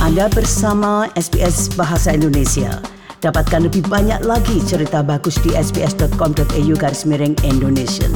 Anda bersama SBS Bahasa Indonesia. Dapatkan lebih banyak lagi cerita bagus di sbs.com.au/Indonesian.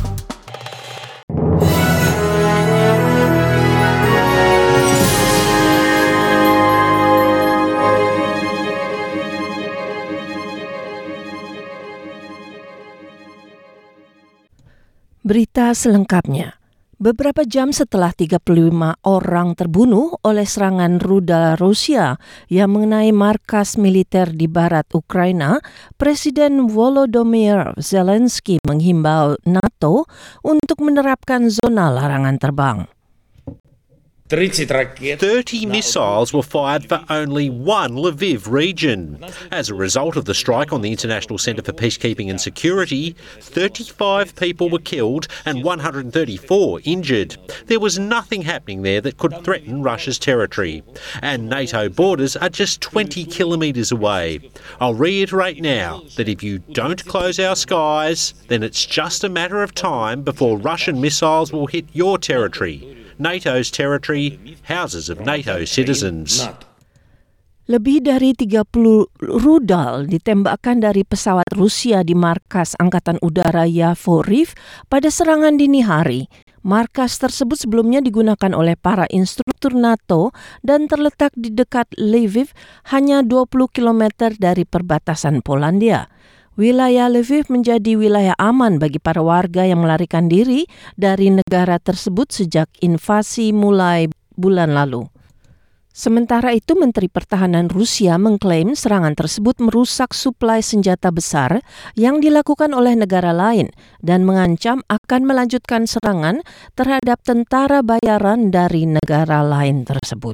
Berita selengkapnya. Beberapa jam setelah 35 orang terbunuh oleh serangan rudal Rusia yang mengenai markas militer di barat Ukraina, Presiden Volodymyr Zelensky menghimbau NATO untuk menerapkan zona larangan terbang. 30 missiles were fired for only one Lviv region. As a result of the strike on the International Centre for Peacekeeping and Security, 35 people were killed and 134 injured. There was nothing happening there that could threaten Russia's territory. And NATO borders are just 20 kilometres away. I'll reiterate now that if you don't close our skies, then it's just a matter of time before Russian missiles will hit your territory. NATO's territory, houses of NATO citizens. Lebih dari 30 rudal ditembakkan dari pesawat Rusia di markas Angkatan Udara Yavoriv pada serangan dini hari. Markas tersebut sebelumnya digunakan oleh para instruktur NATO dan terletak di dekat Lviv, hanya 20 km dari perbatasan Polandia. Wilayah Lviv menjadi wilayah aman bagi para warga yang melarikan diri dari negara tersebut sejak invasi mulai bulan lalu. Sementara itu, Menteri Pertahanan Rusia mengklaim serangan tersebut merusak suplai senjata besar yang dilakukan oleh negara lain dan mengancam akan melanjutkan serangan terhadap tentara bayaran dari negara lain tersebut.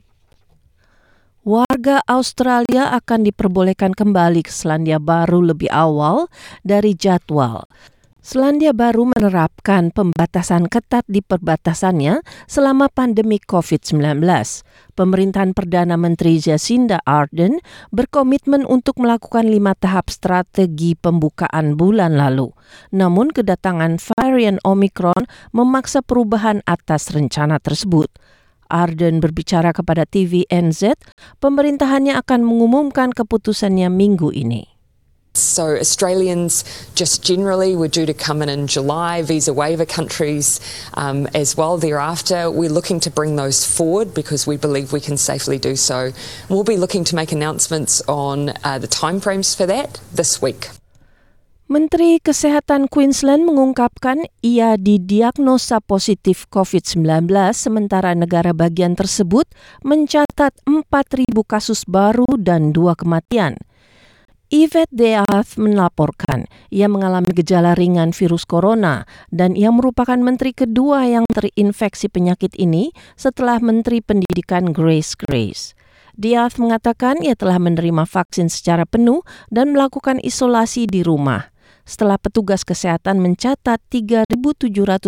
Warga Australia akan diperbolehkan kembali ke Selandia Baru lebih awal dari jadwal. Selandia Baru menerapkan pembatasan ketat di perbatasannya selama pandemi COVID-19. Pemerintahan Perdana Menteri Jacinda Ardern berkomitmen untuk melakukan 5 tahap strategi pembukaan bulan lalu. Namun kedatangan varian Omicron memaksa perubahan atas rencana tersebut. Ardern berbicara kepada TVNZ, pemerintahannya akan mengumumkan keputusannya minggu ini. So Australians just generally were due to come in July, visa waiver countries as well thereafter. We're looking to bring those forward because we believe we can safely do so. We'll be looking to make announcements on the timeframes for that this week. Menteri Kesehatan Queensland mengungkapkan ia didiagnosa positif COVID-19 sementara negara bagian tersebut mencatat 4.000 kasus baru dan 2 kematian. Yvette D'Ath melaporkan ia mengalami gejala ringan virus corona dan ia merupakan menteri kedua yang terinfeksi penyakit ini setelah Menteri Pendidikan Grace. D'Ath mengatakan ia telah menerima vaksin secara penuh dan melakukan isolasi di rumah. Setelah petugas kesehatan mencatat 3.797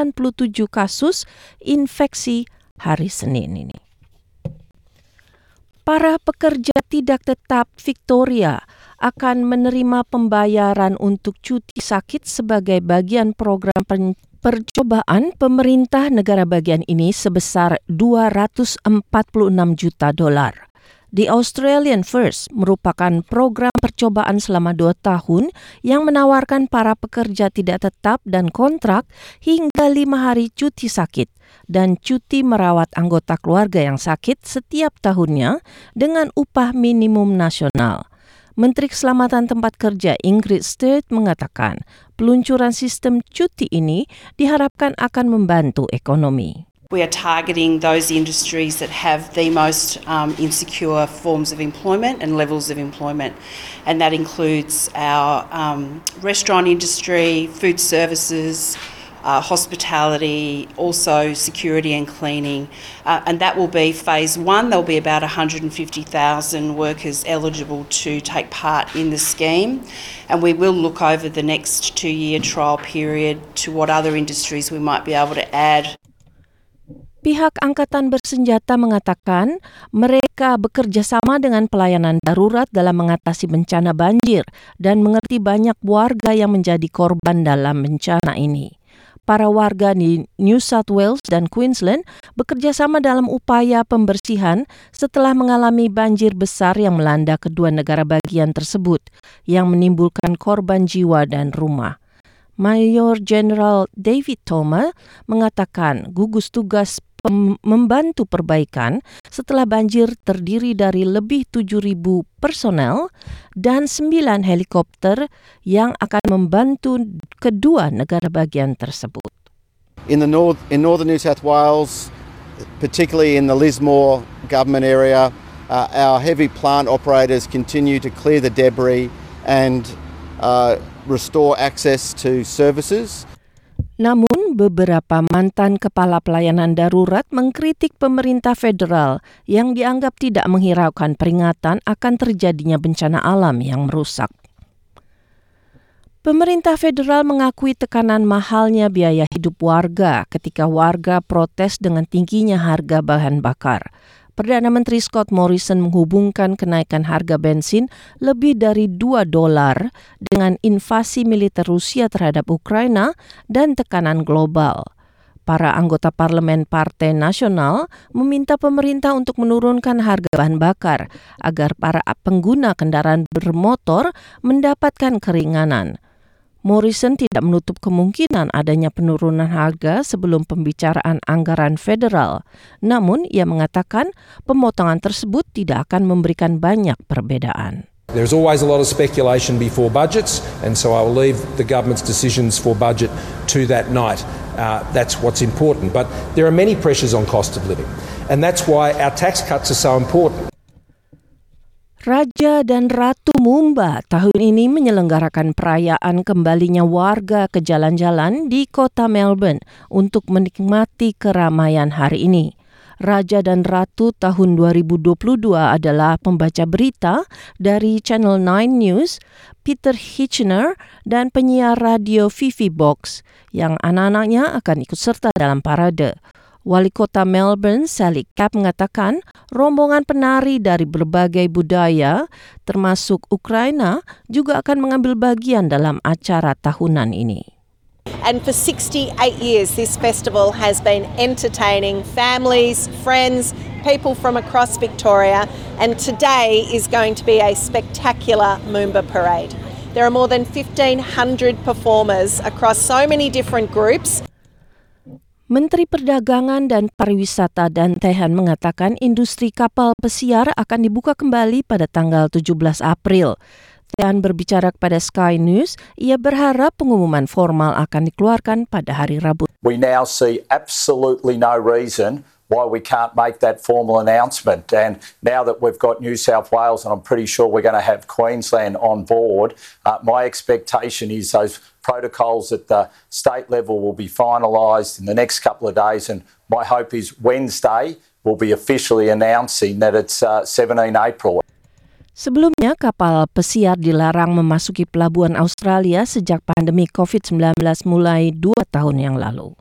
kasus infeksi hari Senin ini. Para pekerja tidak tetap Victoria akan menerima pembayaran untuk cuti sakit sebagai bagian program percobaan pemerintah negara bagian ini sebesar $246 juta. The Australian First merupakan program percobaan selama 2 tahun yang menawarkan para pekerja tidak tetap dan kontrak hingga 5 hari cuti sakit dan cuti merawat anggota keluarga yang sakit setiap tahunnya dengan upah minimum nasional. Menteri Keselamatan Tempat Kerja Ingrid Stewart mengatakan peluncuran sistem cuti ini diharapkan akan membantu ekonomi. We are targeting those industries that have the most insecure forms of employment and levels of employment. And that includes our restaurant industry, food services, hospitality, also security and cleaning. And that will be phase 1. There will be about 150,000 workers eligible to take part in the scheme. And we will look over the next 2-year trial period to what other industries we might be able to add. Pihak Angkatan Bersenjata mengatakan mereka bekerja sama dengan pelayanan darurat dalam mengatasi bencana banjir dan mengerti banyak warga yang menjadi korban dalam bencana ini. para warga di New South Wales dan Queensland bekerja sama dalam upaya pembersihan setelah mengalami banjir besar yang melanda kedua negara bagian tersebut yang menimbulkan korban jiwa dan rumah. Mayor General David Thomas mengatakan gugus tugas membantu perbaikan setelah banjir terdiri dari lebih 7,000 personel dan 9 helikopter yang akan membantu kedua negara bagian tersebut. In northern New South Wales, particularly in the Lismore government area, our heavy plant operators continue to clear the debris and restore access to services. Namun, beberapa mantan kepala pelayanan darurat mengkritik pemerintah federal yang dianggap tidak menghiraukan peringatan akan terjadinya bencana alam yang merusak. Pemerintah federal mengakui tekanan mahalnya biaya hidup warga ketika warga protes dengan tingginya harga bahan bakar. Perdana Menteri Scott Morrison menghubungkan kenaikan harga bensin lebih dari $2 dengan invasi militer Rusia terhadap Ukraina dan tekanan global. Para anggota parlemen Partai Nasional meminta pemerintah untuk menurunkan harga bahan bakar agar para pengguna kendaraan bermotor mendapatkan keringanan. Morrison tidak menutup kemungkinan adanya penurunan harga sebelum pembicaraan anggaran federal. Namun, ia mengatakan pemotongan tersebut tidak akan memberikan banyak perbedaan. There's always a lot of speculation before budgets, and so I will leave the government's decisions for budget to that night. That's what's important. But there are many pressures on cost of living, and that's why our tax cuts are so important. Raja dan Ratu Mumba tahun ini menyelenggarakan perayaan kembalinya warga ke jalan-jalan di kota Melbourne untuk menikmati keramaian hari ini. Raja dan Ratu tahun 2022 adalah pembaca berita dari Channel 9 News, Peter Hitchener, dan penyiar radio Fifi Box yang anak-anaknya akan ikut serta dalam parade. Wali Kota Melbourne, Sally Capp, mengatakan rombongan penari dari berbagai budaya, termasuk Ukraina, juga akan mengambil bagian dalam acara tahunan ini. And for 68 years, this festival has been entertaining families, friends, people from across Victoria, and today is going to be a spectacular Moomba parade. There are more than 1,500 performers across so many different groups. Menteri Perdagangan dan Pariwisata Dan Tehan mengatakan industri kapal pesiar akan dibuka kembali pada tanggal 17 April. Tehan berbicara kepada Sky News, ia berharap pengumuman formal akan dikeluarkan pada hari Rabu. We now see absolutely no reason why we can't make that formal announcement. And now that we've got New South Wales, and I'm pretty sure we're going to have Queensland on board, my expectation is those protocols at the state level will be finalised in the next couple of days. And my hope is Wednesday we'll be officially announcing that it's 17 April. Sebelumnya, kapal pesiar dilarang memasuki pelabuhan Australia sejak pandemi COVID-19 mulai 2 tahun yang lalu.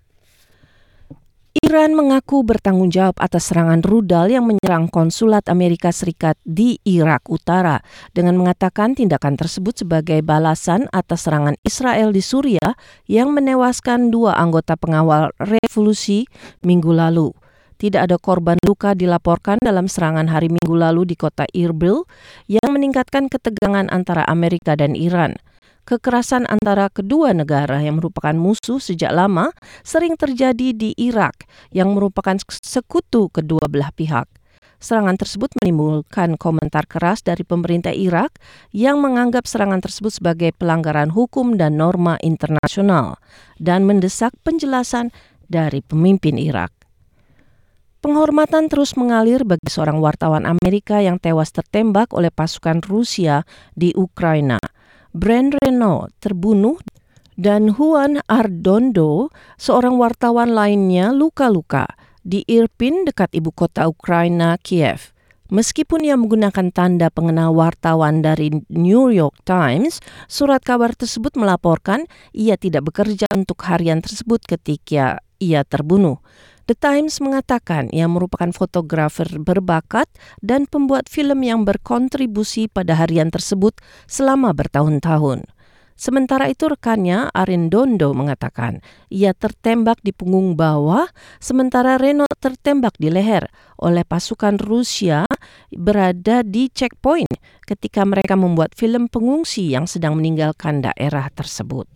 Iran mengaku bertanggung jawab atas serangan rudal yang menyerang konsulat Amerika Serikat di Irak Utara dengan mengatakan tindakan tersebut sebagai balasan atas serangan Israel di Suriah yang menewaskan 2 anggota pengawal revolusi minggu lalu. Tidak ada korban luka dilaporkan dalam serangan hari Minggu lalu di kota Erbil yang meningkatkan ketegangan antara Amerika dan Iran. Kekerasan antara kedua negara yang merupakan musuh sejak lama sering terjadi di Irak yang merupakan sekutu kedua belah pihak. Serangan tersebut menimbulkan komentar keras dari pemerintah Irak yang menganggap serangan tersebut sebagai pelanggaran hukum dan norma internasional dan mendesak penjelasan dari pemimpin Irak. Penghormatan terus mengalir bagi seorang wartawan Amerika yang tewas tertembak oleh pasukan Rusia di Ukraina. Brent Renault terbunuh dan Juan Ardondo, seorang wartawan lainnya, luka-luka di Irpin dekat ibu kota Ukraina, Kiev. Meskipun ia menggunakan tanda pengenal wartawan dari New York Times, surat kabar tersebut melaporkan ia tidak bekerja untuk harian tersebut ketika ia terbunuh. The Times mengatakan ia merupakan fotografer berbakat dan pembuat film yang berkontribusi pada harian tersebut selama bertahun-tahun. Sementara itu rekannya Arredondo mengatakan ia tertembak di punggung bawah sementara Reno tertembak di leher oleh pasukan Rusia berada di checkpoint ketika mereka membuat film pengungsi yang sedang meninggalkan daerah tersebut.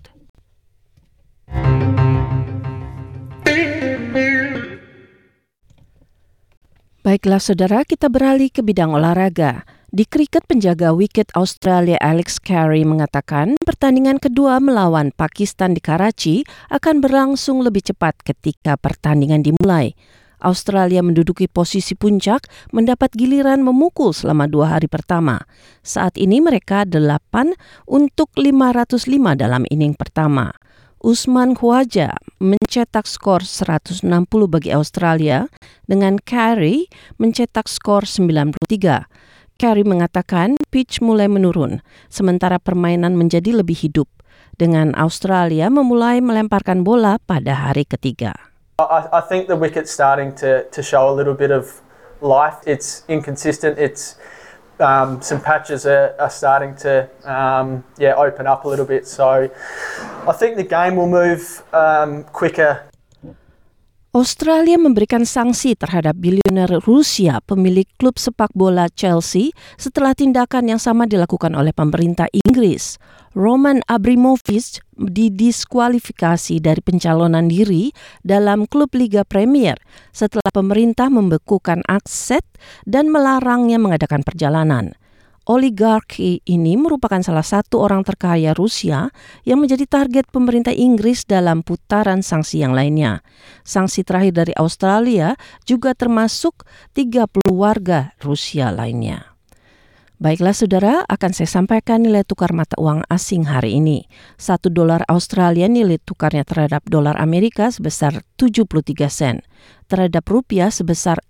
Baiklah saudara, kita beralih ke bidang olahraga. Di kriket, penjaga wiket Australia Alex Carey mengatakan pertandingan kedua melawan Pakistan di Karachi akan berlangsung lebih cepat ketika pertandingan dimulai. Australia menduduki posisi puncak mendapat giliran memukul selama 2 hari pertama. Saat ini mereka 8 untuk 505 dalam inning pertama. Usman Khawaja mencetak skor 160 bagi Australia dengan Carey mencetak skor 93. Carey mengatakan pitch mulai menurun, sementara permainan menjadi lebih hidup, dengan Australia memulai melemparkan bola pada hari ketiga. I think the wicket's starting to show a little bit of life. It's inconsistent. It's some patches are starting to open up a little bit. So I think the game will move quicker. Australia memberikan sanksi terhadap bilioner Rusia pemilik klub sepak bola Chelsea setelah tindakan yang sama dilakukan oleh pemerintah Inggris. Roman Abramovich didiskualifikasi dari pencalonan diri dalam klub Liga Premier setelah pemerintah membekukan akses dan melarangnya mengadakan perjalanan. Oligarki ini merupakan salah satu orang terkaya Rusia yang menjadi target pemerintah Inggris dalam putaran sanksi yang lainnya. Sanksi terakhir dari Australia juga termasuk 30 warga Rusia lainnya. Baiklah saudara, akan saya sampaikan nilai tukar mata uang asing hari ini. $1 Australia nilai tukarnya terhadap dolar Amerika sebesar 73 sen. Terhadap rupiah sebesar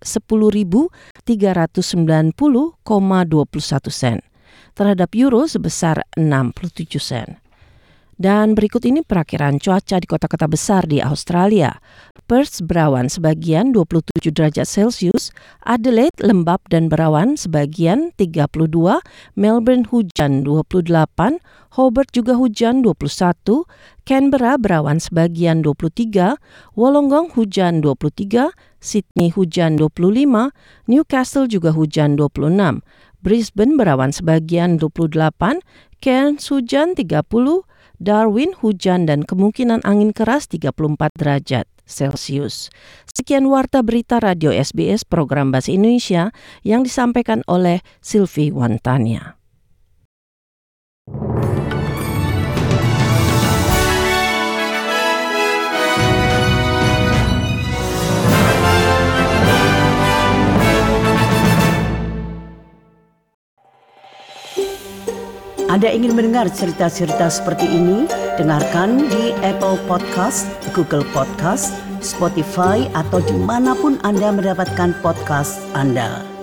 10.390,21 sen. Terhadap euro sebesar 67 sen. Dan berikut ini perakiraan cuaca di kota-kota besar di Australia. Perth berawan sebagian 27 derajat Celcius, Adelaide lembab dan berawan sebagian 32, Melbourne hujan 28, Hobart juga hujan 21, Canberra berawan sebagian 23, Wollongong hujan 23, Sydney hujan 25, Newcastle juga hujan 26, Brisbane berawan sebagian 28, Cairns hujan 30, Darwin hujan dan kemungkinan angin keras 34 derajat Celcius. Sekian Warta Berita Radio SBS program Bahasa Indonesia yang disampaikan oleh Sylvie Wantania. Anda ingin mendengar cerita-cerita seperti ini? Dengarkan di Apple Podcast, Google Podcast, Spotify, atau dimanapun Anda mendapatkan podcast Anda.